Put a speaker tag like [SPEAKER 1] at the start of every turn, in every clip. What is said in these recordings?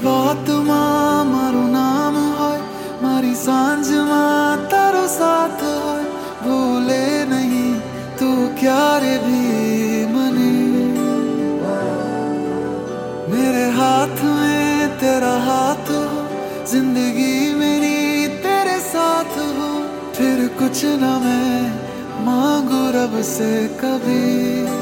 [SPEAKER 1] વાતમાં મારું નામ હોય, મારી સાંજમાં તારો સાથ હોય, ભૂલે નહીં તું ક્યારે भी मने। मेरे हाथ में तेरा हाथ हो, जिंदगी मेरी तेरे साथ हो, फिर कुछ न मैं मांगू रब से कभी।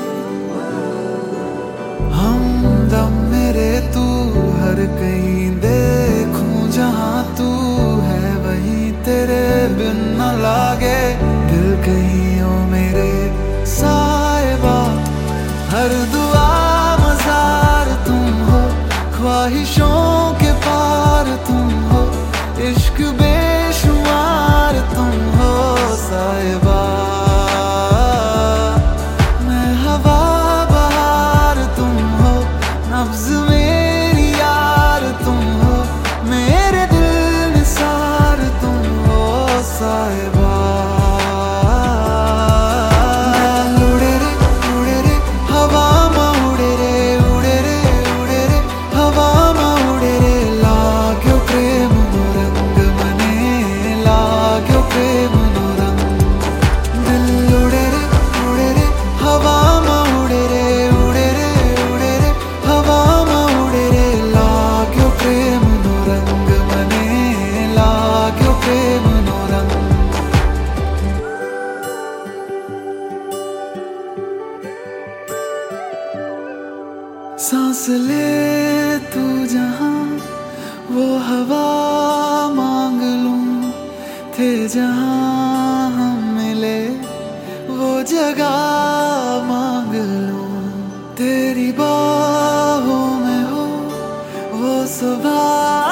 [SPEAKER 1] हमदम मेरे तू हर कहीं देखूं जहां तू है वहीं तेरे बिन न लागे दिल कहीं ओ मेरे साहिबा। हर दुआ मजार तुम हो, ख्वाहिशों के पार तुम हो, इश्क बेशुमार तुम हो साहिबा। मैं हवा बहार तुम हो, नब्ज मेरी यार तुम हो, मेरे दिल निसार तुम हो साहिबा। उड़े रे हवा में उड़े रे हवा में उड़े रे, लाग्यो प्रेम नो रंग मने, लाग्यो प्रेम नो रंग। दिल उड़े रे हवा में उड़े रे हवा में उड़े रे, लाग्यो प्रेम नो रंग मने, लाग्यो प्रेम नो रंग। सांस ले तू जहां वो हवा मांग लूं, थे जहां हम मिले वो जगह मांग लूं। तेरी बाहों में हो वो सुबह